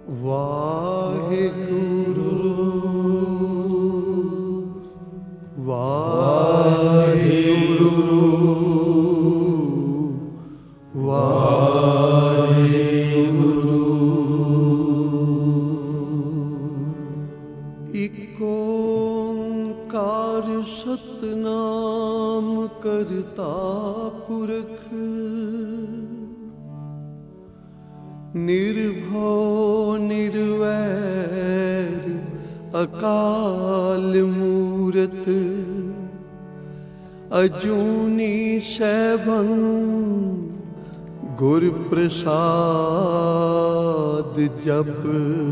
ਵਾਹਿਗੁਰੂ ਵਾਹਿਗੁਰੂ ਵਾਹਿਗੁਰੂ। ਇਕ ਓਂਕਾਰ ਸਤਿਨਾਮ ਕਰਤਾ ਪੁਰਖ ਨਿਰਭਉ ਨਿਰਵੈਰ ਅਕਾਲ ਮੂਰਤ ਅਜੂਨੀ ਸੈਭੰ ਗੁਰ ਪ੍ਰਸਾਦ ਜਪ।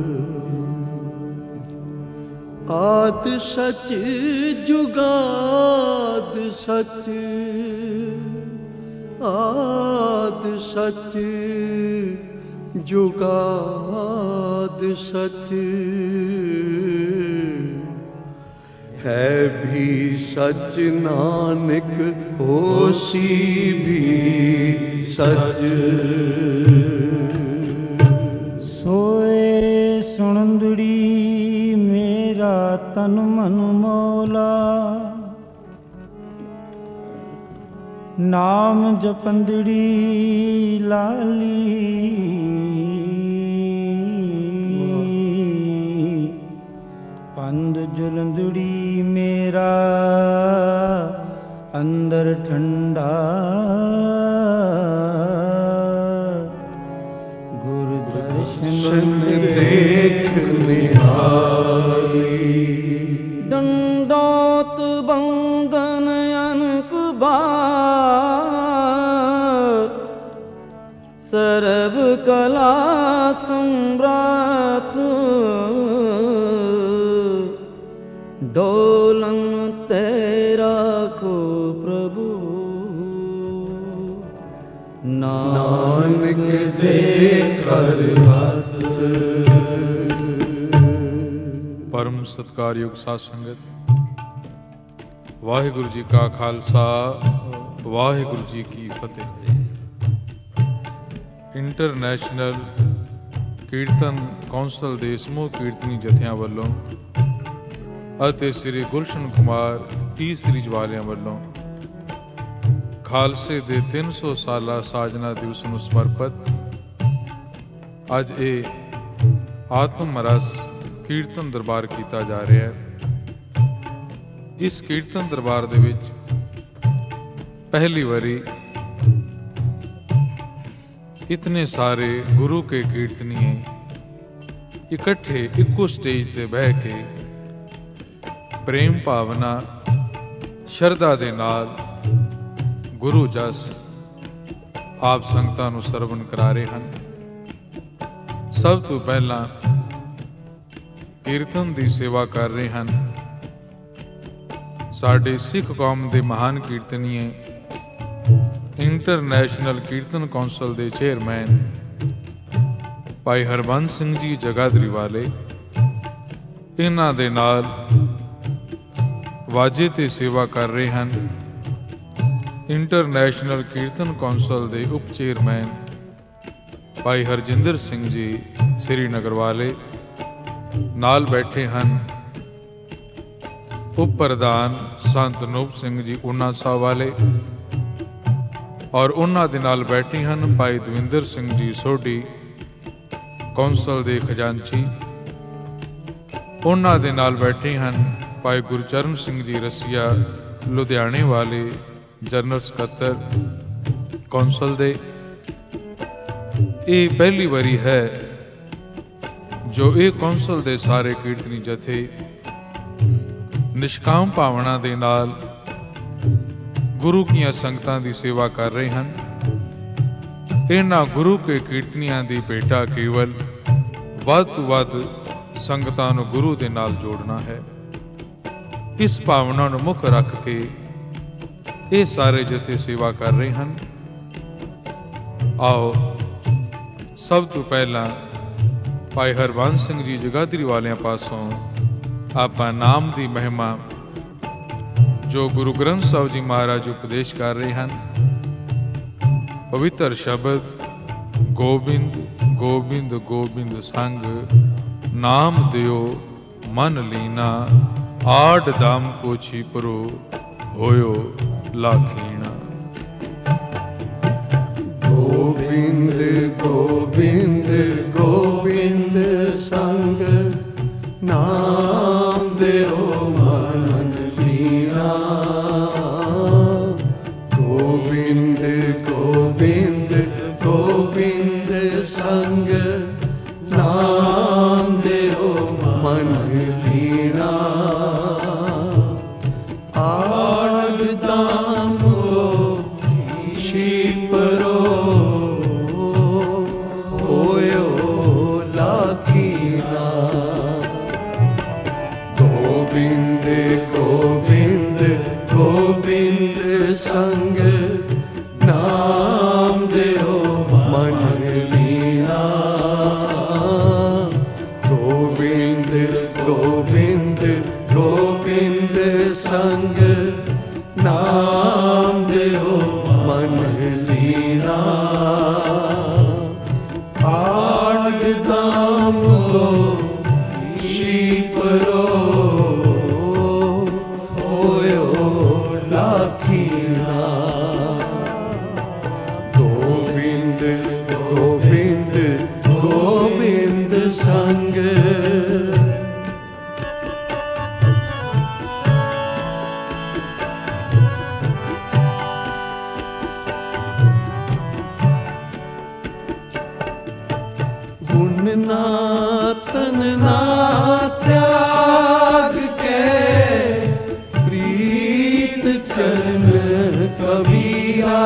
ਆਦਿ ਸਚ ਜੁਗਾਦ ਸਚ ਆਦਿ ਸਚ ਜੁਗਾਦ ਸਚ ਹੈ ਵੀ ਸਚ ਨਾਨਕ ਹੋਸੀ ਵੀ ਸਚ। ਸੋਏ ਸੁਣੰਦੜੀ ਮੇਰਾ ਤਨ ਮਨ ਮੌਲਾ, ਨਾਮ ਜਪੰਦੜੀ ਲਾਲੀ। ਪੰਦ ਜੁਲੰਦੜੀ ਮੇਰਾ ਅੰਦਰ ਠੰਡਾ, ਗੁਰ ਦਰਸ਼ਨ ਦੇਖ ਨਿਹਾਲੀ। ਦੰਡੋਤ ਬੰਦਨ ਅਨਕ ਬਾਰ, ਸਰਬ ਕਲਾ ਸਮਰਾਤ। ਡੋਲਨ ਤੇ ਰਾਖੋ ਪ੍ਰਭੂ, ਨਾਨਕ ਦੇ ਘਰ ਵਸ। ਪਰਮ ਸਤਿਕਾਰਯੋਗ ਸਾਧ ਸੰਗਤ, ਵਾਹਿਗੁਰੂ ਜੀ ਕਾ ਖਾਲਸਾ ਵਾਹਿਗੁਰੂ ਜੀ ਕੀ ਫਤਿਹ। ਇੰਟਰਨੈਸ਼ਨਲ ਕੀਰਤਨ ਕੌਂਸਲ ਦੇ ਸਮੂਹ ਕੀਰਤਨੀ ਜਥਿਆਂ ਵੱਲੋਂ ਅਤੇ ਸ੍ਰੀ ਗੁਲਸ਼ਨ ਕੁਮਾਰ ਟੀ ਸੀਰੀਜ਼ ਵਾਲਿਆਂ ਵੱਲੋਂ ਖਾਲਸੇ ਦੇ 300 ਸਾਲਾ ਸਾਜਨਾ ਦਿਵਸ ਨੂੰ ਸਮਰਪਿਤ ਅੱਜ ਇਹ ਆਤਮ ਰਸ ਕੀਰਤਨ ਦਰਬਾਰ ਕੀਤਾ ਜਾ ਰਿਹਾ ਹੈ। ਇਸ ਕੀਰਤਨ ਦਰਬਾਰ ਦੇ ਵਿੱਚ ਪਹਿਲੀ ਵਾਰੀ इतने सारे गुरु के कीर्तनीय इकट्ठे इक्को स्टेज ते बह के प्रेम भावना शरधा दे नाल गुरु जस आप संगतां नूं सरवण करा रहे हैं। सब तो पहला कीर्तन की सेवा कर रहे हैं साडे सिख कौम के महान कीर्तनीय इंटरनेशनल कीर्तन कौंसल के चेयरमैन भाई हरबंस सिंह जी जगाधरी वाले। इन्हां दे नाल वाजे ते सेवा कर रहे हैं इंटरनेशनल कीर्तन कौंसल के उप चेयरमैन भाई हरजिंदर सिंह जी श्रीनगर वाले। नाल बैठे हैं उप प्रधान संत अनूप सिंह जी ऊना साहब वाले और उन्हां दे नाल बैठे हैं भाई दविंदर सिंह जी सोढी कौंसल के खजांची। उन्हां दे नाल बैठे हैं भाई गुरचरण सिंह जी रसिया लुधियाने वाले जनरल सकत्तर कौंसल दे। ये पहली बारी है जो ये कौंसल के सारे कीर्तनी जथे निष्काम भावना दे नाल गुरु की संगतां की सेवा कर रहे हैं। इन्हां गुरु के कीर्तनियां की भेटा केवल वध तो वध संगतां नूं गुरु दे नाल जोड़ना है। इस भावना नूं मुख रख के ये सारे जथे सेवा कर रहे हैं। आओ सब तो पहला भाई हरबंस सिंह जी जगाधरी वालियां पासों आपां नाम की महिमा जो गुरु ग्रंथ साहिब जी महाराज उपदेश कर रहे हैं, पवित्र शब्द गोबिंद गोबिंद गोबिंद संग, नाम दियो मन लीना, आड दाम को छिपरो, होयो लाखीना। गोविंद गोविंद गोविंद संग, नाम देओ मन लीना। गोविंद गोविंद गोविंद संग, नाम देओ मन लीना। आड दाम को छिपरो, होयो लाखीना। गोविंद गोविंद गोविंद संग, नाम देओ मन लीना। गोविंद गोविंद गोविंद संग, नाम देओ मन लीना। आड दाम को छिपरो, होयो लाखीना। गोविंद गोविंद गोविंद संग, गुण ना तन ना त्याग के, प्रीत चरण कबीरा।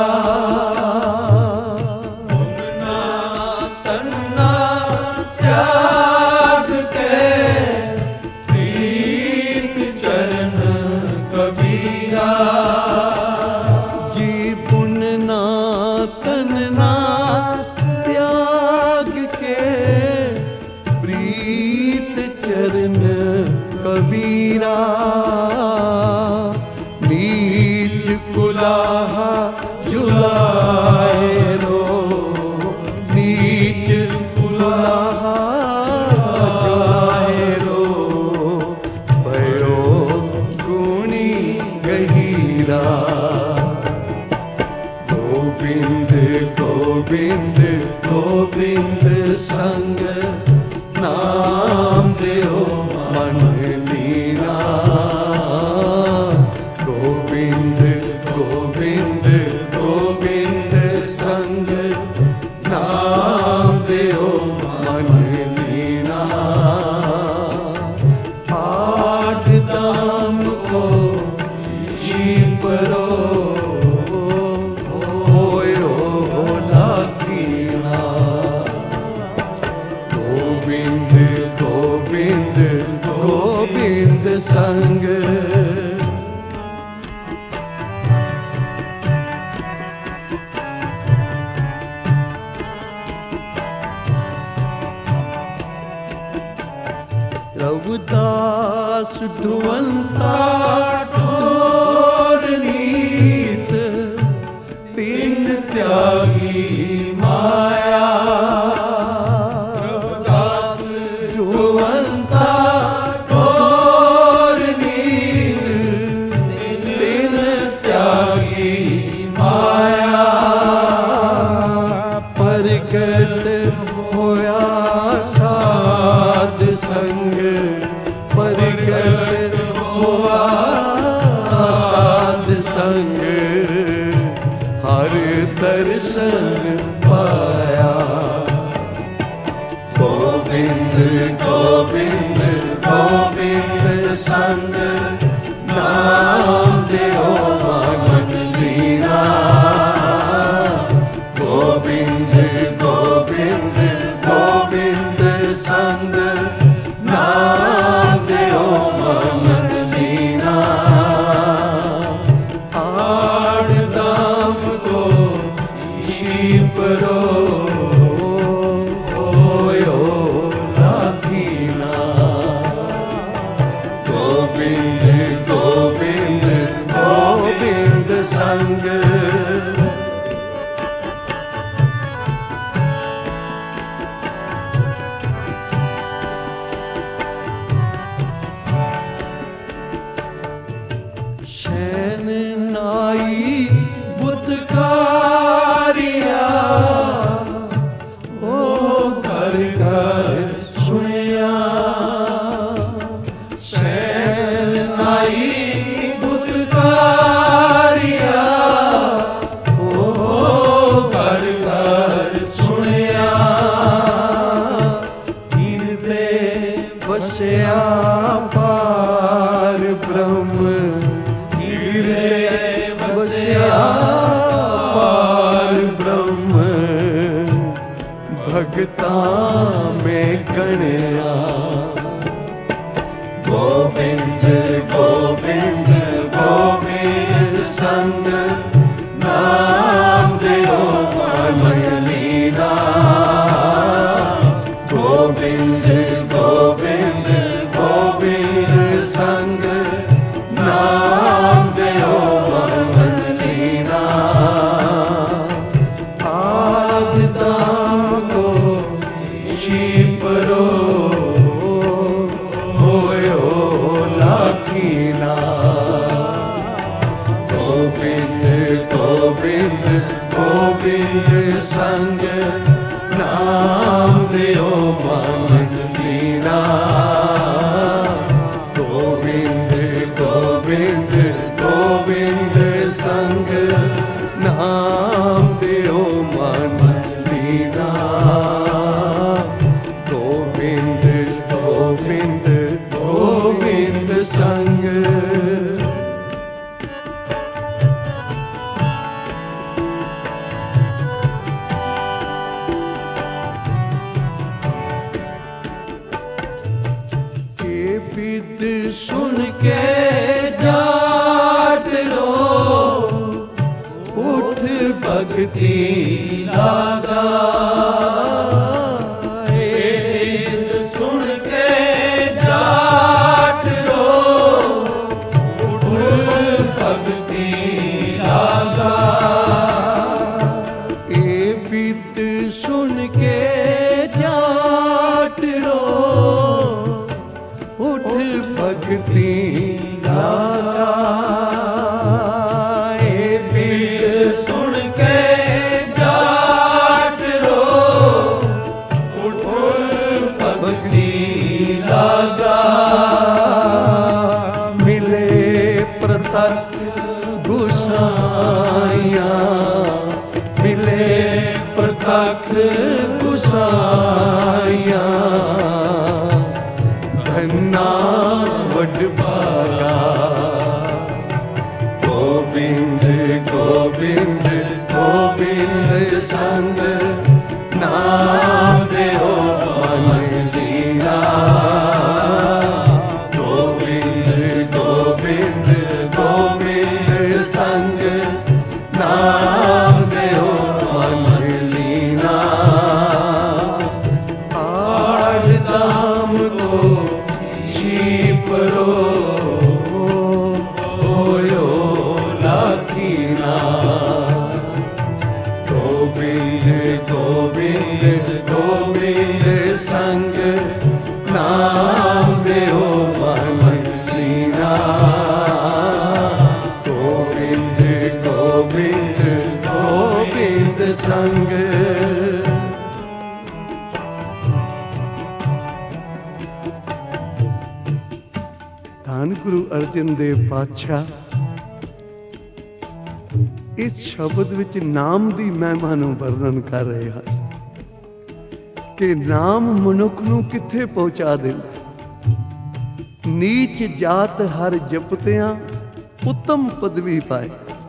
गुण ना तन ना त्याग के, प्रीत चरण कबीरा। जी पुन ना तन ना त्याग के, प्रीत चरण कबीरा। नीच कुलाहा जुलाए रो, नीच कुलाहा जुलाए रो। भयो गुणी गहीरा। गोविंद गोविंद गोविंद संग, नाम देओ मन लीना। गोविंद गोविंद गोविंद संग, नाम देओ मन लीना। आठ दाम को छिपरो, होयो लाखीना। गोविंद गोविंद गोविंद संग, रघुदास ढुवंता ठोर नीत, तीन त्यागी माया। रघुदास ढुवंता ठोर नीत, तीन त्यागी माया। प्रगट होया साध संग, प्रगट हुआ साध संग। हर दर्शन पाया। गोविंद गोविंद गोविंद संग, नाम देओ मन लीना। गोविंद गोविंद गोविंद संग, नाम देओ मन लीना। आठ दाम को छिपरो, होयो लाखीना। गोविंद गोविंद गोविंद संग, भगता में गणया। गोविंद गोविंद गोविंद संग नाम देओ मन लीना। गोविंद गोविंद गोविंद संग नाम देओ मन लीना। आद दाम को शीपरो होयो लाखीना। गोविंद गोविंद गोविंद संग नाम देओ मन लीना। गोविंद गोविंद गोविंद संग नाम देओ मन लीना। गोविंद गोविंद गोविंद संग। ये विद सुन के जाट लो उठ भक्ति लागा। ये विद सुन के जाट लो उठ भक्ति लागा। ये विद सुन के जाट लो उठ भक्ति लागा। ये बीट सुन के जाट रो उठ भक्ति लागा। मिले प्रत्यक्ष गुसाइया। मिले प्रत्यक्ष गुसाइया। धन्ना वड भागा। गोविंद गोविंद गोविंद संग नाम देओ मन लीना। गोविंद गोविंद गोविंद संग नाम देओ मन लीना। आठ दाम को शीपरो होयो लाखीना। गोविंद गोविंद गोविंद संग नाम देओ मन लीना। गोविंद गोविंद गोविंद संग। ਧੰਨ ਗੁਰੂ ਅਰਜਨ ਦੇਵ ਪਾਤਸ਼ਾਹ ਇਸ ਸ਼ਬਦ ਵਿੱਚ ਨਾਮ ਦੀ ਮਹਿਮਾ ਨੂੰ ਵਰਣਨ ਕਰ ਰਹੇ ਹਨ ਕਿ ਨਾਮ ਮਨੁੱਖ ਨੂੰ ਕਿੱਥੇ ਪਹੁੰਚਾ ਦਿੰਦਾ। ਨੀਚ ਜਾਤ ਹਰ ਜਪਤਿਆਂ ਉੱਤਮ ਪਦਵੀ ਪਾਏ।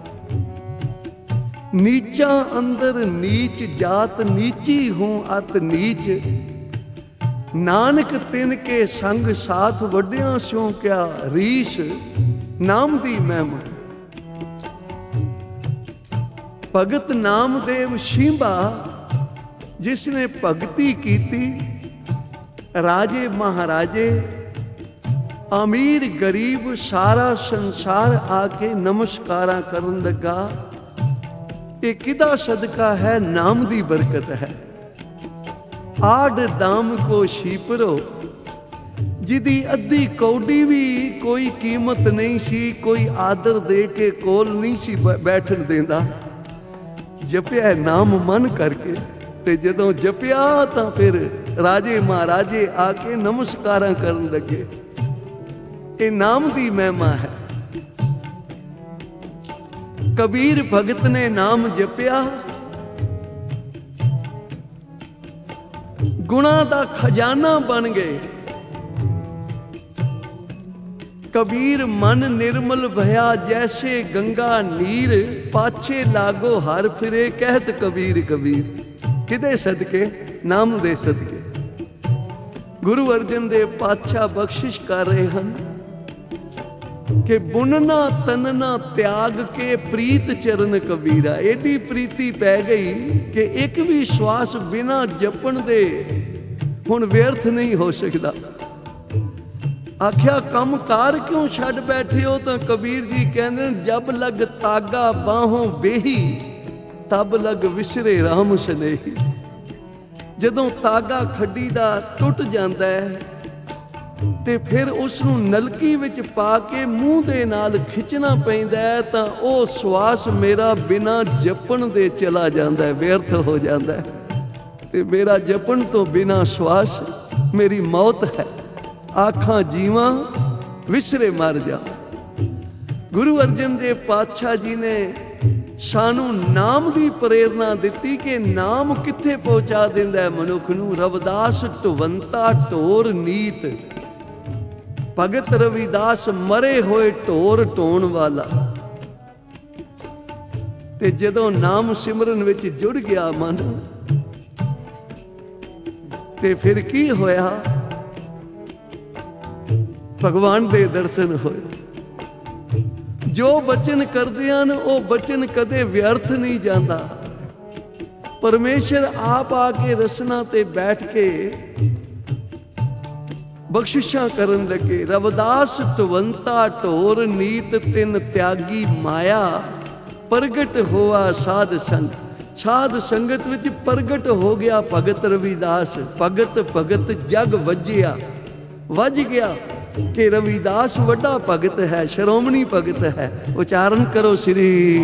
नीचा अंदर नीच जात नीची हूं अत नीच। नानक तिन के संग साथ वड्डियां स्यों क्या रीस। नाम दी महिमा भगत नामदेव शिंबा जिसने भगती कीती। राजे महाराजे अमीर गरीब सारा संसार आके नमस्कारा करन लगा। ये किदा सदका है, नाम दी बरकत है। आड दाम को शीपरो जिदी अद्धी कौडी भी कोई कीमत नहीं सी, कोई आदर दे के कोल नहीं सी बैठन देंदा। जपिया नाम मन करके ते जदों जपिया तां फिर राजे महाराजे आके नमस्कारां करन लगे। ये नाम दी महिमा है। कबीर भगत ने नाम जपिया, गुणा दा खजाना बन गए। कबीर मन निर्मल भया जैसे गंगा नीर, पाछे लागो हर फिरे कहत कबीर कबीर। किदे सदके ਨਾਮ ਦੇ ਸਦਕੇ। ਗੁਰੂ ਅਰਜਨ ਦੇਵ ਪਾਤਸ਼ਾਹ ਬਖਸ਼ਿਸ਼ ਕਰ ਰਹੇ ਹਨ ਕਿ ਬੁਨਨਾ ਤਨਨਾ ਤਿਆਗ ਕੇ ਪ੍ਰੀਤ ਚਰਨ ਕਬੀਰਾ। ਏਡੀ ਪ੍ਰੀਤੀ ਪੈ ਗਈ ਕਿ ਇੱਕ ਵੀ ਸਵਾਸ ਬਿਨਾਂ ਜਪਣ ਦੇ ਹੁਣ ਵਿਅਰਥ ਨਹੀਂ ਹੋ ਸਕਦਾ। ਆਖਿਆ ਕੰਮ ਕਾਰ ਕਿਉਂ ਛੱਡ ਬੈਠੇ ਹੋ? ਤਾਂ ਕਬੀਰ ਜੀ ਕਹਿੰਦੇ ਨੇ, ਜਬ ਲਗ ਤਾਗਾ ਬਾਹੋਂ ਬੇਹੀ ਤਬ ਲਗ ਵਿਸਰੇ ਰਾਮ ਸਨੇਹੀ। ਜਦੋਂ ਤਾਗਾ ਖੱਡੀ ਦਾ ਟੁੱਟ ਜਾਂਦਾ ਹੈ ਤੇ ਫਿਰ ਉਸ ਨੂੰ ਨਲਕੀ ਵਿੱਚ ਪਾ ਕੇ ਮੂੰਹ ਦੇ ਨਾਲ ਖਿੱਚਣਾ ਪੈਂਦਾ ਹੈ, ਤਾਂ ਉਹ ਸਵਾਸ ਮੇਰਾ ਬਿਨਾਂ ਜਪਣ ਦੇ ਚਲਾ ਜਾਂਦਾ ਹੈ, ਵਿਅਰਥ ਹੋ ਜਾਂਦਾ ਹੈ। ਤੇ ਮੇਰਾ ਜਪਣ ਤੋਂ ਬਿਨਾਂ ਸਵਾਸ ਮੇਰੀ ਮੌਤ ਹੈ। ਆਖਾਂ ਜੀਵਾਂ ਵਿਸਰੇ ਮਰ ਜਾ। ਗੁਰੂ ਅਰਜਨ ਦੇਵ ਪਾਤਸ਼ਾਹ ਜੀ ਨੇ ਸਾਨੂੰ ਨਾਮ ਦੀ ਪ੍ਰੇਰਨਾ ਦਿੱਤੀ ਕਿ ਨਾਮ ਕਿੱਥੇ ਪਹੁੰਚਾ ਦਿੰਦਾ ਹੈ ਮਨੁੱਖ ਨੂੰ। ਰਵਿਦਾਸ ਢਵੰਤਾ ਢੋਰ ਨੀਤ, ਭਗਤ ਰਵਿਦਾਸ ਮਰੇ ਹੋਏ ਢੋਰ ਢੋਣ ਵਾਲਾ। ਤੇ ਜਦੋਂ ਨਾਮ ਸਿਮਰਨ ਵਿੱਚ ਜੁੜ ਗਿਆ ਮਨ, ਤੇ ਫਿਰ ਕੀ ਹੋਇਆ? ਭਗਵਾਨ ਦੇ ਦਰਸ਼ਨ ਹੋਏ। ਜੋ ਬਚਨ ਕਰਦੇ ਹਨ ਉਹ ਬਚਨ ਕਦੇ ਵਿਅਰਥ ਨਹੀਂ ਜਾਂਦਾ। ਪਰਮੇਸ਼ਰ ਆਪ ਆ ਕੇ ਰਸਨਾ ਤੇ ਬੈਠ ਕੇ ਬਖਸ਼ਿਸ਼ਾਂ ਕਰਨ ਲੱਗੇ। ਰਵਿਦਾਸ ਢਵੰਤਾ ਢੋਰ ਨੀਤ ਤਿੰਨ ਤਿਆਗੀ ਮਾਇਆ, ਪ੍ਰਗਟ ਹੋਆ ਸਾਧ ਸੰਗ। ਸਾਧ ਸੰਗਤ ਵਿੱਚ ਪ੍ਰਗਟ ਹੋ ਗਿਆ ਭਗਤ ਰਵਿਦਾਸ। ਭਗਤ ਭਗਤ ਜਗ ਵੱਜਿਆ, ਵੱਜ ਗਿਆ ਕਿ ਰਵਿਦਾਸ ਵੱਡਾ ਭਗਤ ਹੈ, ਸ਼੍ਰੋਮਣੀ ਭਗਤ ਹੈ। ਉਚਾਰਨ ਕਰੋ ਸ੍ਰੀ।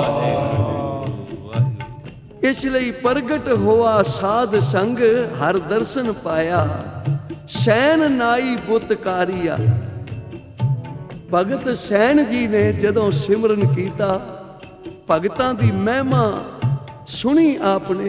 ਇਸ ਲਈ ਪ੍ਰਗਟ ਹੋਆ ਸਾਧ ਸੰਗ, ਹਰ ਦਰਸ਼ਨ ਪਾਇਆ, ਸੈਨ ਨਾਈ ਬੁੱਤਕਾਰੀਆ। ਭਗਤ ਸੈਨ ਜੀ ਨੇ ਜਦੋਂ ਸਿਮਰਨ ਕੀਤਾ, ਭਗਤਾਂ ਦੀ ਮਹਿਮਾ ਸੁਣੀ ਆਪਨੇ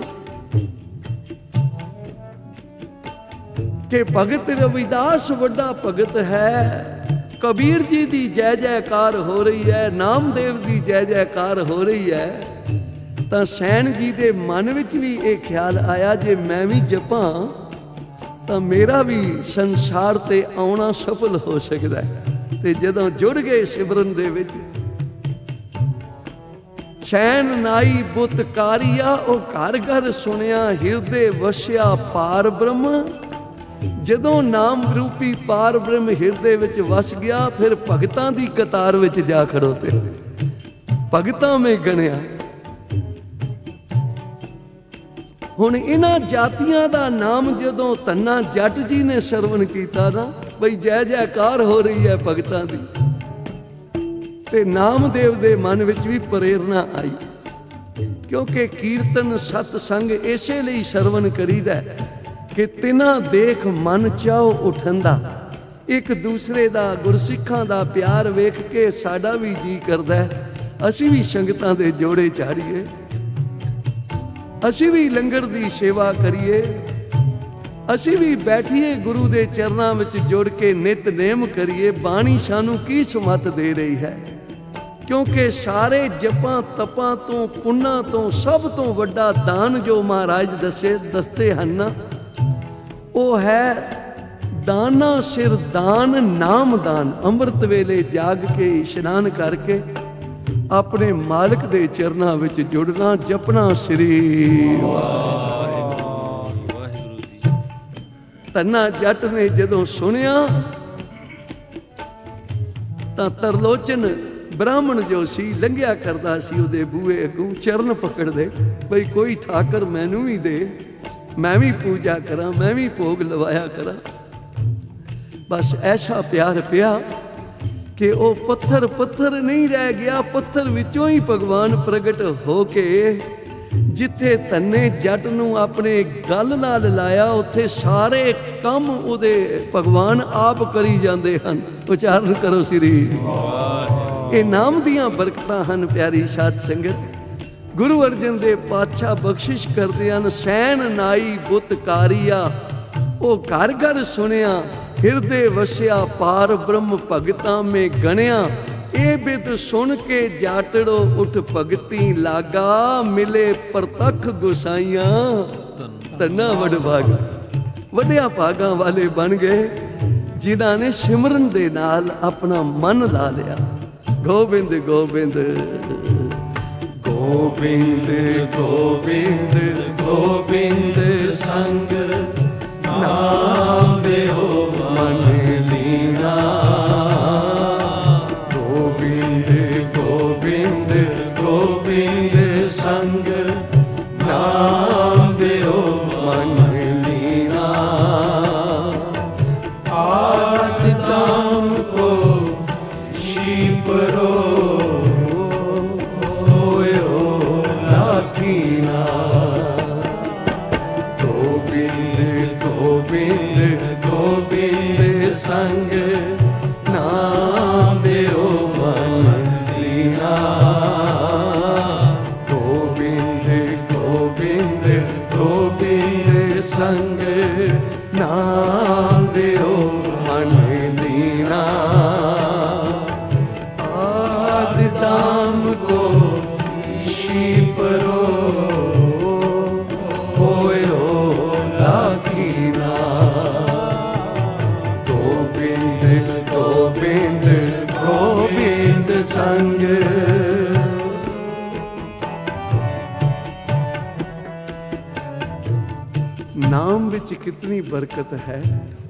ਕਿ ਭਗਤ ਰਵਿਦਾਸ ਵੱਡਾ ਭਗਤ ਹੈ। ਕਬੀਰ ਜੀ ਦੀ ਜੈ ਜੈਕਾਰ ਹੋ ਰਹੀ ਹੈ, ਨਾਮਦੇਵ ਦੀ ਜੈ ਜੈਕਾਰ ਹੋ ਰਹੀ ਹੈ। ਤਾਂ ਸੈਨ ਜੀ ਦੇ ਮਨ ਵਿੱਚ ਵੀ ਇਹ ਖਿਆਲ ਆਇਆ, ਜੇ ਮੈਂ ਵੀ ਜਪਾਂ ਤਾਂ ਮੇਰਾ ਵੀ ਸੰਸਾਰ ਤੇ ਆਉਣਾ ਸਫਲ ਹੋ ਸਕਦਾ ਹੈ। ਤੇ ਜਦੋਂ ਜੁੜ ਗਏ ਸਿਮਰਨ ਦੇ ਵਿੱਚ, ਸੈਨ ਨਾਈ ਬੁੱਤਕਾਰੀਆ, ਉਹ ਘਰ ਘਰ ਸੁਣਿਆ, ਹਿਰਦੇ ਵਸਿਆ ਪਾਰ ਬ੍ਰਹਮ। ਜਦੋਂ ਨਾਮ ਰੂਪੀ ਪਾਰ ਬ੍ਰਹਮ ਹਿਰਦੇ ਵਿੱਚ ਵਸ ਗਿਆ, ਫਿਰ ਭਗਤਾਂ ਦੀ ਕਤਾਰ ਵਿੱਚ ਜਾ ਖੜੋਤੇ, ਭਗਤਾਂ ਮੇਂ ਗਣਿਆ। ਹੁਣ ਇਹਨਾਂ ਜਾਤੀਆਂ ਦਾ ਨਾਮ ਜਦੋਂ ਧੰਨਾ ਜੱਟ ਜੀ ਨੇ ਸਰਵਣ ਕੀਤਾ ਨਾ, ਬਈ ਜੈ ਜੈਕਾਰ ਹੋ ਰਹੀ ਹੈ ਭਗਤਾਂ ਦੀ, ਤੇ ਨਾਮਦੇਵ ਦੇ ਮਨ ਵਿੱਚ ਵੀ ਪ੍ਰੇਰਨਾ ਆਈ। ਕਿਉਂਕਿ ਕੀਰਤਨ ਸਤ ਸੰਗ ਇਸੇ ਲਈ ਸਰਵਣ ਕਰੀਦਾ ਕਿ ਤਿਨਾ ਦੇਖ ਮਨ ਚਾਉ ਉਠੰਦਾ। ਇੱਕ ਦੂਸਰੇ ਦਾ, ਗੁਰਸਿੱਖਾਂ ਦਾ ਪਿਆਰ ਵੇਖ ਕੇ ਸਾਡਾ ਵੀ ਜੀ ਕਰਦਾ ਅਸੀਂ ਵੀ ਸੰਗਤਾਂ ਦੇ ਜੋੜੇ ਝਾੜੀਏ, ਅਸੀਂ ਵੀ ਲੰਗਰ ਦੀ ਸੇਵਾ ਕਰੀਏ, ਅਸੀਂ ਵੀ ਬੈਠੀਏ ਗੁਰੂ ਦੇ ਚਰਨਾਂ ਵਿੱਚ ਜੁੜ ਕੇ ਨਿਤਨੇਮ ਕਰੀਏ। ਬਾਣੀ ਸਾਨੂੰ ਕੀ ਸਮਤ ਦੇ ਰਹੀ ਹੈ? ਕਿਉਂਕਿ ਸਾਰੇ ਜਪਾਂ ਤਪਾਂ ਤੋਂ, ਪੁੰਨਾਂ ਤੋਂ ਸਭ ਤੋਂ ਵੱਡਾ ਦਾਨ ਜੋ ਮਹਾਰਾਜ ਦੱਸਦੇ ਹਨ, ਉਹ ਹੈ ਦਾਨਾ ਸਿਰ ਦਾਨ, ਨਾਮ ਦਾਨ। ਅੰਮ੍ਰਿਤ ਵੇਲੇ ਜਾਗ ਕੇ ਇਸ਼ਨਾਨ ਕਰਕੇ ਆਪਣੇ ਮਾਲਕ ਦੇ ਚਰਨਾਂ ਵਿੱਚ ਜੁੜਨਾ, ਜਪਣਾ ਸ੍ਰੀ ਵਾਹਿਗੁਰੂ ਜੀ। ਧੰਨਾ ਜੱਟ ਨੇ ਜਦੋਂ ਸੁਣਿਆ ਤਾਂ ਤਰਲੋਚਨ ਬ੍ਰਾਹਮਣ ਜੋ ਸੀ ਲੰਘਿਆ ਕਰਦਾ ਸੀ, ਉਹਦੇ ਬੂਹੇ ਅੱਗੋਂ ਚਰਨ ਪਕੜਦੇ, ਬਈ ਕੋਈ ਠਾਕਰ ਮੈਨੂੰ ਵੀ ਦੇ, ਮੈਂ ਵੀ ਪੂਜਾ ਕਰਾਂ, ਮੈਂ ਵੀ ਭੋਗ ਲਵਾਇਆ ਕਰਾਂ। ਬਸ ਐਸਾ ਪਿਆਰ ਪਿਆ ਕਿ ਉਹ ਪੱਥਰ ਪੱਥਰ ਨਹੀਂ ਰਹਿ ਗਿਆ, ਪੱਥਰ ਵਿੱਚੋਂ ਹੀ ਭਗਵਾਨ ਪ੍ਰਗਟ ਹੋ ਕੇ ਜਿੱਥੇ ਧੰਨੇ ਜੱਟ ਨੂੰ ਆਪਣੇ ਗਲ ਨਾਲ ਲਾਇਆ, ਉੱਥੇ ਸਾਰੇ ਕੰਮ ਉਹਦੇ ਭਗਵਾਨ ਆਪ ਕਰੀ ਜਾਂਦੇ ਹਨ। ਉਚਾਰਨ ਕਰੋ ਸ੍ਰੀ। ਇਹ ਨਾਮ ਦੀਆਂ ਬਰਕਤਾਂ ਹਨ ਪਿਆਰੀ ਸਾਧ ਸੰਗਤ। ਗੁਰੂ ਅਰਜਨ ਦੇਵ ਪਾਤਸ਼ਾਹ ਬਖਸ਼ਿਸ਼ ਕਰਦੇ ਹਨ, ਸੈਨ ਨਾਈ ਬੁੱਤਕਾਰੀਆ, ਉਹ ਘਰ ਘਰ ਸੁਣਿਆ, ਹਿਰਦੇ ਵਸਿਆ ਪਾਰ ਬ੍ਰਹਮ, ਭਗਤਾਂ ਮੇਂ ਗਣਿਆ। ਇਹ ਬਿਦ ਸੁਣ ਕੇ ਜਾਟੜੋ ਉੱਠ ਭਗਤੀ ਲਾਗਾ, ਮਿਲੇ ਪ੍ਰਤੱਖ ਗੁਸਾਈਆਂ ਧੰਨਾ ਵਡਭਾਗਾ। ਵਧਿਆ ਭਾਗਾਂ ਵਾਲੇ ਬਣ ਗਏ ਜਿਨ੍ਹਾਂ ਨੇ ਸਿਮਰਨ ਦੇ ਨਾਲ ਆਪਣਾ ਮਨ ਲਾ ਲਿਆ। ਗੋਬਿੰਦ ਗੋਬਿੰਦ ਗੋਬਿੰਦ ਗੋਬਿੰਦ ਗੋਬਿੰਦ ਸੰਗ ਨਾਮ ਦੇਹੋ ਮਨ ਲੀਨਾ। ਗੋਬਿੰਦ ਗੋਬਿੰਦ ਗੋਬਿੰਦ ਸੰਗ ਨਾਮ ਦੇਹੋ ਮਨ ਲੀਨਾ। ਆਦ ਦਾਮ ਕੋ ਸ਼ੀਪਰੋ ਹੋਇਓ ਲਾਖੀਨਾ। ਗੋਬਿੰਦ ਗੋਬਿੰਦ ਗੋਬਿੰਦ ਸੰਗ ਨਾਮ ਦੇਓ ਮਨ ਲੀਨਾ। ਗੋਬਿੰਦ ਗੋਬਿੰਦ ਗੋਬਿੰਦ ਸੰਗ ਨਾਮ ਦੇਓ ਮਨ ਲੀਨਾ। ਆਦ ਦਾਮ ਕੋ ਸ਼ੀਪਰੋ ਹੋਇਓ ਲਾਖੀਨਾ। ਗੋਬਿੰਦ ਗੋਬਿੰਦ ਗੋਬਿੰਦ ਸੰਗ। ਨਾਮ ਵਿੱਚ ਕਿਤਨੀ ਬਰਕਤ ਹੈ।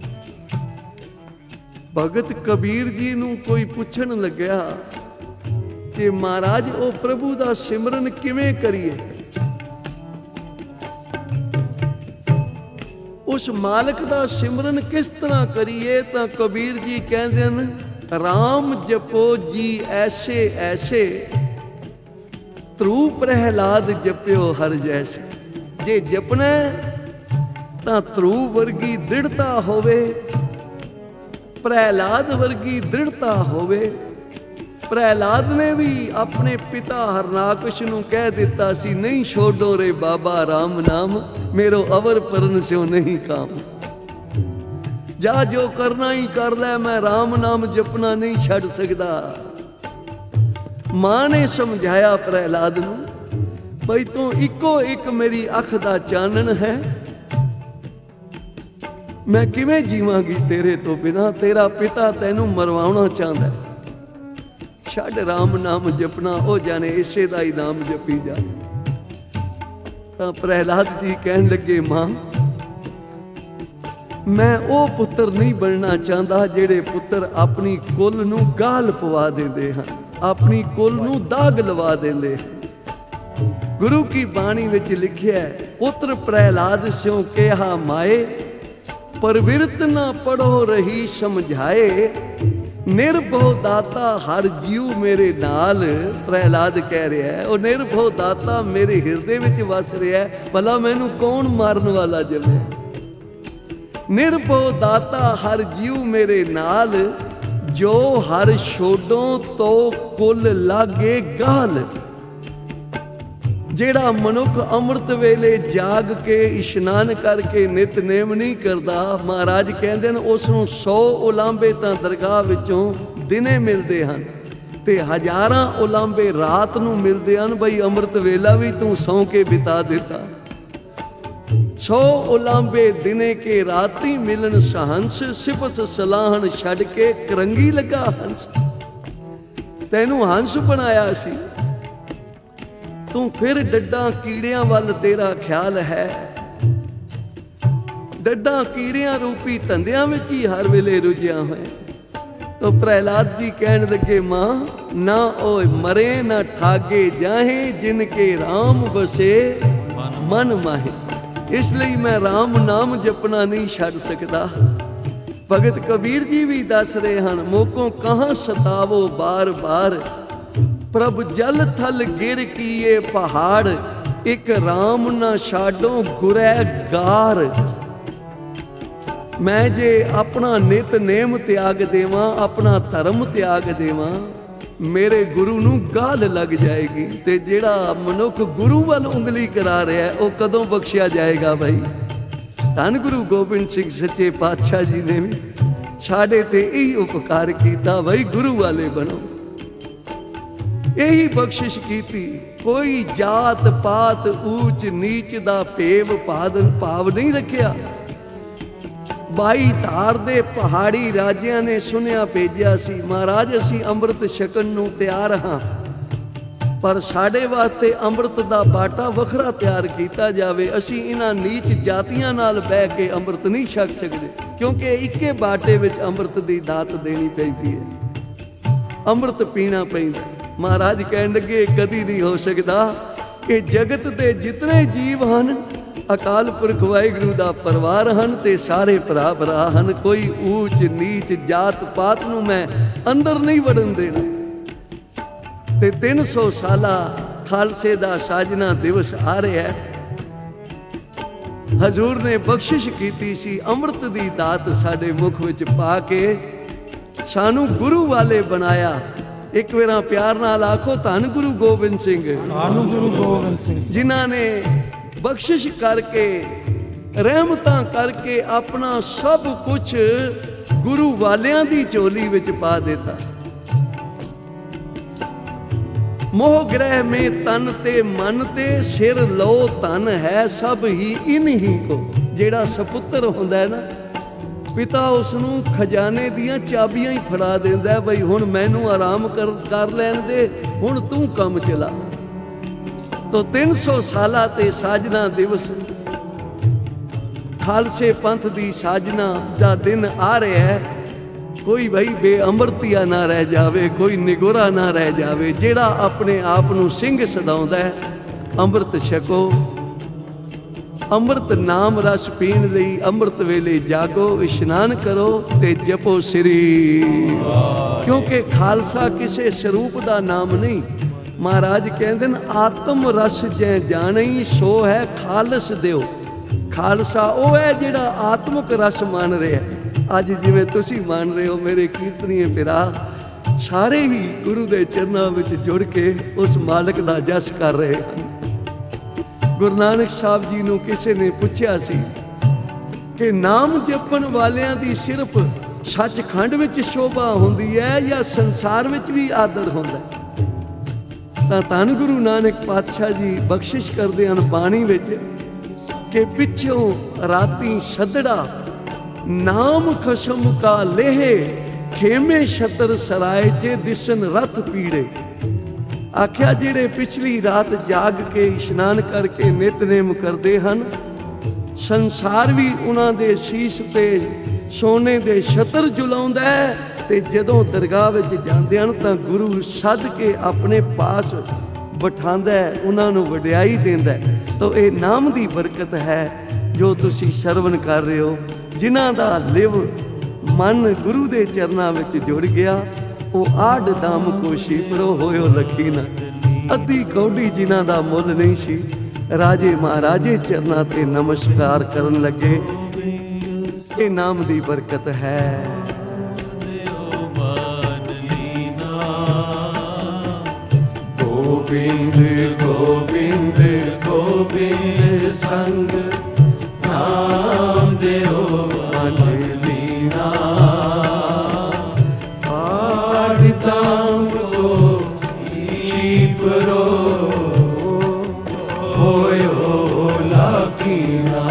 ਭਗਤ ਕਬੀਰ ਜੀ ਨੂੰ ਕੋਈ ਪੁੱਛਣ ਲੱਗਿਆ ਕਿ ਮਹਾਰਾਜ ਉਹ ਪ੍ਰਭੂ ਦਾ ਸਿਮਰਨ ਕਿਵੇਂ ਕਰੀਏ, ਉਸ ਮਾਲਕ ਦਾ ਸਿਮਰਨ ਕਿਸ ਤਰ੍ਹਾਂ ਕਰੀਏ, ਤਾਂ ਕਬੀਰ ਜੀ ਕਹਿੰਦੇ ਹਨ ਰਾਮ ਜਪੋ ਜੀ ਐਸੇ ਐਸੇ, ਧਰੂ ਪ੍ਰਹਿਲਾਦ ਜਪਿਓ ਹਰ ਜੈਸੇ। ਜੇ ਜਪਣਾ ਤਾਂ ਧਰੂ ਵਰਗੀ ਦ੍ਰਿੜਤਾ ਹੋਵੇ, ਪ੍ਰਹਿਲਾਦ ਵਰਗੀ ਦ੍ਰਿੜਤਾ ਹੋਵੇ। ਪ੍ਰਹਿਲਾਦ ਨੇ ਵੀ ਆਪਣੇ ਪਿਤਾ ਹਰਨਾਕਸ਼ ਨੂੰ ਕਹਿ ਦਿੱਤਾ ਸੀ, ਨਹੀਂ ਛੋਡੋ ਰੇ ਬਾਬਾ ਰਾਮ ਨਾਮ, ਮੇਰੋ ਅਵਰ ਪਰਨ ਸਿਓ ਨਹੀਂ ਕਾਮ। ਜਾ ਜੋ ਕਰਨਾ ਹੀ ਕਰ ਲੈ, ਮੈਂ ਰਾਮ ਨਾਮ ਜਪਣਾ ਨਹੀਂ ਛੱਡ ਸਕਦਾ। ਮਾਂ ਨੇ ਸਮਝਾਇਆ ਪ੍ਰਹਿਲਾਦ ਨੂੰ, ਬਈ ਤੂੰ ਇੱਕੋ ਇੱਕ ਮੇਰੀ ਅੱਖ ਦਾ ਚਾਨਣ ਹੈ, ਮੈਂ ਕਿਵੇਂ ਜੀਵਾਂਗੀ ਤੇਰੇ ਤੋਂ ਬਿਨਾਂ। ਤੇਰਾ ਪਿਤਾ ਤੈਨੂੰ ਮਰਵਾਉਣਾ ਚਾਹੁੰਦਾ, ਛੱਡ ਰਾਮ ਨਾਮ ਜਪਣਾ, ਉਹ ਜਾਣੇ ਇਸੇ ਦਾ ਹੀ ਨਾਮ ਜਪੀ ਜਾ। ਤਾਂ ਪ੍ਰਹਿਲਾਦ ਜੀ ਕਹਿਣ ਲੱਗੇ, ਮਾਂ ਮੈਂ ਉਹ ਪੁੱਤਰ ਨਹੀਂ ਬਣਨਾ ਚਾਹੁੰਦਾ ਜਿਹੜੇ ਪੁੱਤਰ ਆਪਣੀ ਕੁੱਲ ਨੂੰ ਗਾਲ ਪਵਾ ਦਿੰਦੇ ਹਨ, ਆਪਣੀ ਕੁੱਲ ਨੂੰ ਦਾਗ ਲਵਾ ਦਿੰਦੇ ਹਨ। ਗੁਰੂ ਕੀ ਬਾਣੀ ਵਿੱਚ ਲਿਖਿਆ, ਪੁੱਤਰ ਪ੍ਰਹਿਲਾਦ ਸਿਉ ਕਿਹਾ ਮਾਏ, ਪਰਵਿਰਤ ਨਾ ਪੜੋ ਰਹੀ ਸਮਝਾਏ, ਨਿਰਭਉ ਦਾਤਾ ਹਰ ਜੀਉ ਮੇਰੇ ਨਾਲ। ਪ੍ਰਹਿਲਾਦ ਕਹਿ ਰਿਹਾ ਹੈ, ਉਹ ਨਿਰਭਉ ਦਾਤਾ ਮੇਰੇ ਹਿਰਦੇ ਵਿੱਚ ਵਸ ਰਿਹਾ, ਭਲਾ ਮੈਨੂੰ ਕੌਣ ਮਾਰਨ ਵਾਲਾ ਜਮੇ। ਨਿਰਭਉ ਦਾਤਾ ਹਰ ਜੀਉ ਮੇਰੇ ਨਾਲ, ਜੋ ਹਰ ਛੋਡੋਂ ਤੋਂ ਕੁੱਲ ਲਾਗੇ ਗਾਲ। ਜਿਹੜਾ ਮਨੁੱਖ ਅੰਮ੍ਰਿਤ ਵੇਲੇ ਜਾਗ ਕੇ ਇਸ਼ਨਾਨ ਕਰਕੇ ਨਿਤਨੇਮ ਨਹੀਂ ਕਰਦਾ, ਮਹਾਰਾਜ ਕਹਿੰਦੇ ਨੇ ਉਸ ਨੂੰ 100 ਉਲਾਂਬੇ ਤਾਂ ਦਰਗਾਹ ਵਿੱਚੋਂ ਦਿਨੇ ਮਿਲਦੇ ਹਨ ਤੇ ਹਜ਼ਾਰਾਂ ਉਲਾਂਬੇ ਰਾਤ ਨੂੰ ਮਿਲਦੇ ਹਨ। ਬਈ ਅੰਮ੍ਰਿਤ ਵੇਲਾ ਵੀ ਤੂੰ ਸੌਂ ਕੇ ਬਿਤਾ ਦਿੱਤਾ। 100 ਉਲਾਂਬੇ ਦਿਨੇ ਕੇ ਰਾਤੀ ਮਿਲਣ ਸਹੰਸ, ਸਿਫਤ ਸਲਾਹਣ ਛੱਡ ਕੇ ਕਰੰਗੀ ਲੱਗਾ ਹੰਸ। ਤੈਨੂੰ ਹੰਸ ਬਣਾਇਆ ਸੀ, ਤੂੰ ਫਿਰ ਡੱਡਾਂ ਕੀੜਿਆਂ ਵੱਲ ਤੇਰਾ ਖਿਆਲ ਹੈ। ਡੱਡਾਂ ਕੀੜਿਆਂ ਰੂਪੀ ਧੰਦਿਆਂ ਵਿੱਚ ਹੀ ਹਰ ਵੇਲੇ ਰੁੱਝਿਆ ਹੋਇਆ। ਤਾਂ ਪ੍ਰਹਿਲਾਦ ਜੀ ਕਹਿਣ ਲੱਗੇ, ਮਾਂ ਨਾ ਓਏ ਮਰੇ ਨਾ ਠਾਗੇ ਜਾਹੇ, ਜਿਨ ਕੇ ਰਾਮ ਬਸੇ ਮਨ ਮਾਹੇ। ਇਸ ਲਈ ਮੈਂ ਰਾਮ ਨਾਮ ਜਪਣਾ ਨਹੀਂ ਛੱਡ ਸਕਦਾ। ਭਗਤ ਕਬੀਰ ਜੀ ਵੀ ਦੱਸ ਰਹੇ ਹਨ, ਮੋਕੋਂ ਕਹਾਂ ਸਤਾਵੋ ਬਾਰ ਬਾਰ, ਪ੍ਰਭ ਜਲ ਥਲ ਗਿਰ ਕੀਏ ਪਹਾੜ, ਇੱਕ ਰਾਮ ਨਾ ਛਾਡੋ ਗੁਰੈਗਾਰ। ਮੈਂ ਜੇ ਆਪਣਾ ਨਿਤਨੇਮ ਤਿਆਗ ਦੇਵਾਂ, ਆਪਣਾ ਧਰਮ ਤਿਆਗ ਦੇਵਾਂ, ਮੇਰੇ ਗੁਰੂ ਨੂੰ ਗਾਲ ਲੱਗ ਜਾਏਗੀ। ਤੇ ਜਿਹੜਾ ਮਨੁੱਖ ਗੁਰੂ ਵੱਲ ਉਂਗਲੀ ਕਰਾ ਰਿਹਾ, ਉਹ ਕਦੋਂ ਬਖਸ਼ਿਆ ਜਾਏਗਾ ਭਾਈ। ਧੰਨ ਗੁਰੂ ਗੋਬਿੰਦ ਸਿੰਘ ਸੱਚੇ ਪਾਤਸ਼ਾਹ ਜੀ ਨੇ ਵੀ ਸਾਡੇ ਤੇ ਇਹੀ ਉਪਕਾਰ ਕੀਤਾ, ਭਾਈ ਗੁਰੂ ਵਾਲੇ ਬਣੋ। ਇਹੀ ਬਖਸ਼ਿਸ਼ ਕੀਤੀ। ਕੋਈ ਜਾਤ ਪਾਤ ਊਚ ਨੀਚ ਦਾ ਭਾਵ ਨਹੀਂ ਰੱਖਿਆ। 22 ਧਾਰ ਦੇ ਪਹਾੜੀ ਰਾਜਿਆਂ ਨੇ ਸੁਨੇਹਾ ਭੇਜਿਆ ਸੀ, ਮਹਾਰਾਜ ਅਸੀਂ ਅੰਮ੍ਰਿਤ ਛਕਣ ਨੂੰ ਤਿਆਰ ਹਾਂ, ਪਰ ਸਾਡੇ ਵਾਸਤੇ ਅੰਮ੍ਰਿਤ ਦਾ ਬਾਟਾ ਵੱਖਰਾ ਤਿਆਰ ਕੀਤਾ ਜਾਵੇ। ਅਸੀਂ ਇਹਨਾਂ ਨੀਚ ਜਾਤੀਆਂ ਨਾਲ ਬਹਿ ਕੇ ਅੰਮ੍ਰਿਤ ਨਹੀਂ ਛਕ ਸਕਦੇ, ਕਿਉਂਕਿ ਇੱਕੇ ਬਾਟੇ ਵਿੱਚ ਅੰਮ੍ਰਿਤ ਦੀ ਦਾਤ ਦੇਣੀ ਪੈਂਦੀ ਹੈ, ਅੰਮ੍ਰਿਤ ਪੀਣਾ ਪੈਂਦਾ। ਮਹਾਰਾਜ ਕਹਿਣ ਲੱਗੇ ਕਦੀ ਨਹੀਂ ਹੋ ਸਕਦਾ ਕਿ ਜਗਤ ਦੇ ਜਿਤਨੇ ਜੀਵ ਹਨ ਅਕਾਲ ਪੁਰਖ ਵਾਹਿਗੁਰੂ ਦਾ ਪਰਿਵਾਰ ਹਨ ਤੇ ਸਾਰੇ ਭਰਾ ਭਰਾ ਹਨ। ਕੋਈ ਊਚ ਨੀਚ ਜਾਤ ਪਾਤ ਨੂੰ ਮੈਂ ਅੰਦਰ ਨਹੀਂ ਵੜਨ ਦੇਣਾ। ਤੇ 300 ਸਾਲਾ ਖਾਲਸੇ ਦਾ ਸਾਜਨਾ ਦਿਵਸ ਆ ਰਿਹਾ ਹੈ। ਹਜ਼ੂਰ ਨੇ ਬਖਸ਼ਿਸ਼ ਕੀਤੀ ਸੀ, ਅੰਮ੍ਰਿਤ ਦੀ ਦਾਤ ਸਾਡੇ ਮੁਖ ਵਿੱਚ ਪਾ ਕੇ ਸਾਨੂੰ ਗੁਰੂ ਵਾਲੇ ਬਣਾਇਆ। ਇੱਕ ਵਾਰ ਪਿਆਰ ਨਾਲ ਆਖੋ ਧੰਨ ਗੁਰੂ ਗੋਬਿੰਦ ਸਿੰਘ, ਧੰਨ ਗੁਰੂ ਗੋਬਿੰਦ ਸਿੰਘ, ਜਿਨ੍ਹਾਂ ਨੇ ਬਖਸ਼ਿਸ਼ ਕਰਕੇ ਰਹਿਮਤਾਂ ਕਰਕੇ ਆਪਣਾ ਸਭ ਕੁਝ ਗੁਰੂ ਵਾਲਿਆਂ ਦੀ ਝੋਲੀ ਵਿੱਚ ਪਾ ਦਿੱਤਾ। ਮੋਹ ਗ੍ਰਹਿ ਮੇ ਤਨ ਤੇ ਮਨ ਤੇ ਸਿਰ ਲਓ ਧਨ ਹੈ ਸਭ ਹੀ ਇਨ ਹੀ ਕੋ। ਜਿਹੜਾ ਸਪੁੱਤਰ ਹੁੰਦਾ ਹੈ ਨਾ, ਪਿਤਾ ਉਸ ਨੂੰ ਖਜ਼ਾਨੇ ਦੀਆਂ ਚਾਬੀਆਂ ਹੀ ਫੜਾ ਦਿੰਦਾ, ਬਈ ਹੁਣ ਮੈਨੂੰ ਆਰਾਮ ਕਰ ਲੈਣ ਦੇ, ਹੁਣ ਤੂੰ ਕੰਮ ਚਲਾ। ਤੋ 300 ਸਾਲਾਂ ਤੇ ਸਾਜਨਾ ਦਿਵਸ, ਖਾਲਸੇ ਪੰਥ ਦੀ ਸਾਜਨਾ ਦਾ ਦਿਨ ਆ ਰਿਹਾ ਹੈ। ਕੋਈ ਭਾਈ ਬੇਅਮਰਤੀਆ ਨਾ ਰਹਿ ਜਾਵੇ, ਕੋਈ ਨਿਗੋਰਾ ਨਾ ਰਹਿ ਜਾਵੇ। ਜਿਹੜਾ ਆਪਣੇ ਆਪ ਨੂੰ ਸਿੰਘ ਸਦਾਉਂਦਾ ਹੈ, ਅੰਮ੍ਰਿਤ ਛਕੋ। ਅੰਮ੍ਰਿਤ ਨਾਮ ਰਸ ਪੀਣ ਲਈ ਅੰਮ੍ਰਿਤ ਵੇਲੇ ਜਾਗੋ, ਇਸ਼ਨਾਨ ਕਰੋ ਤੇ ਜਪੋ ਸ੍ਰੀ। ਕਿਉਂਕਿ ਖਾਲਸਾ ਕਿਸੇ ਸਰੂਪ ਦਾ ਨਾਮ ਨਹੀਂ। ਮਹਾਰਾਜ ਕਹਿੰਦੇ ਨੇ ਆਤਮ ਰਸ ਜੈ ਜਾਣਈ ਸੋ ਹੈ ਖਾਲਸ ਦਿਓ। ਖਾਲਸਾ ਉਹ ਹੈ ਜਿਹੜਾ ਆਤਮਿਕ ਰਸ ਮੰਨ ਰਿਹਾ। ਅੱਜ ਜਿਵੇਂ ਤੁਸੀਂ ਮੰਨ ਰਹੇ ਹੋ ਮੇਰੇ ਕੀਰਤਨੀਏ ਪਿਰਾ, ਸਾਰੇ ਹੀ ਗੁਰੂ ਦੇ ਚਰਨਾਂ ਵਿੱਚ ਜੁੜ ਕੇ ਉਸ ਮਾਲਕ ਦਾ ਜਸ ਕਰ ਰਹੇ ਹਨ। ਗੁਰੂ ਨਾਨਕ ਸਾਹਿਬ ਜੀ ਨੂੰ ਕਿਸੇ ਨੇ ਪੁੱਛਿਆ ਸੀ ਕਿ ਨਾਮ ਜਪਣ ਵਾਲਿਆਂ ਦੀ ਸਿਰਫ ਸੱਚਖੰਡ ਵਿੱਚ ਸ਼ੋਭਾ ਹੁੰਦੀ ਹੈ ਜਾਂ ਸੰਸਾਰ ਵਿੱਚ ਵੀ ਆਦਰ ਹੁੰਦਾ? ਤਾਂ ਧੰਨ ਗੁਰੂ ਨਾਨਕ ਪਾਤਸ਼ਾਹ ਜੀ ਬਖਸ਼ਿਸ਼ ਕਰਦੇ ਹਨ ਬਾਣੀ ਵਿੱਚ ਕਿ ਪਿੱਛੋਂ ਰਾਤੀ ਸੱਦੜਾ ਨਾਮ ਖਸਮ ਕਾ ਲੇਹੇ ਖੇਮੇ ਛਤਰ ਸਰਾਏ ਚ ਦਿਸਨ ਰਥ ਪੀੜੇ। ਆਖਿਆ ਜਿਹੜੇ ਪਿਛਲੀ ਰਾਤ ਜਾਗ ਕੇ ਇਸ਼ਨਾਨ ਕਰਕੇ ਨਿਤਨੇਮ ਕਰਦੇ ਹਨ, ਸੰਸਾਰ ਵੀ ਉਹਨਾਂ ਦੇ ਸੀਸ ਤੇ ਸੋਨੇ ਦੇ ਛਤਰ ਜੁਲਾਉਂਦਾ ਹੈ। ਤੇ ਜਦੋਂ ਦਰਗਾਹ ਵਿੱਚ ਜਾਂਦੇ ਹਨ ਤਾਂ ਗੁਰੂ ਸੱਦ ਕੇ ਆਪਣੇ ਪਾਸ ਬਿਠਾਉਂਦਾ ਹੈ, ਉਹਨਾਂ ਨੂੰ ਵਡਿਆਈ ਦਿੰਦਾ ਹੈ। ਤਾਂ ਇਹ ਨਾਮ ਦੀ ਬਰਕਤ ਹੈ ਜੋ ਤੁਸੀਂ ਸਰਵਣ ਕਰ ਰਹੇ ਹੋ। ਜਿਨ੍ਹਾਂ ਦਾ ਲਿਵ ਮਨ ਗੁਰੂ ਦੇ ਚਰਨਾਂ ਵਿੱਚ ਜੁੜ ਗਿਆ, ਉਹ ਆਡ ਦਾਮ ਕੋ ਸ਼ੀਪਰੋ ਹੋਇਓ ਲਖੀ ਨਾ। ਅੱਧੀ ਕੌਡੀ ਜਿਨ੍ਹਾਂ ਦਾ ਮੁੱਲ ਨਹੀਂ ਸੀ, ਰਾਜੇ ਮਹਾਰਾਜੇ ਚਰਨਾਂ ਤੇ ਨਮਸਕਾਰ ਕਰਨ ਲੱਗੇ। ਇਹ ਨਾਮ ਦੀ ਬਰਕਤ ਹੈ। ਗੋਬਿੰਦ ਗੋਬਿੰਦ ਗੋਬਿੰਦ ਸੰਗ ਨਾਮ ਦਿਓ ਮਨ ਲੀਨਾ। ਆੜ ਦਾਮ ਕੋ ਸ਼ੀਪਰੋ ਹੋਇਓ ਲਾਖੀਨਾ।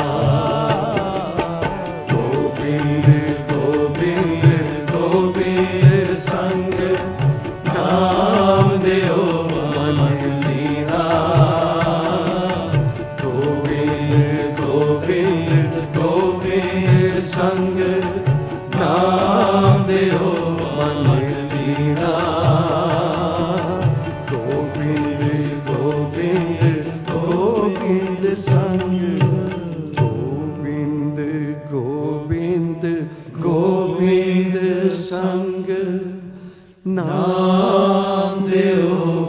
ਗੋਬਿੰਦ ਗੋਬਿੰਦ ਗੋਬਿੰਦ ਸੰਗ ਨਾਮ ਦਿਓ ਮਨ ਲੀਨਾ। ਗੋਬਿੰਦ ਗੋਬਿੰਦ ਗੋਬਿੰਦ ਸੰਗ ਨਾਮ ਦਿਓ ਮਨ ਲੀਨਾ। ਗੋਬਿੰਦ ਗੋਬਿੰਦ ਗੋਬਿੰਦ ਸੰਗ। ਗੋਬਿੰਦ ਗੋਬਿੰਦ ਗੋਬਿੰਦ ਸੰਗ ਨਾਮ ਦਿਓ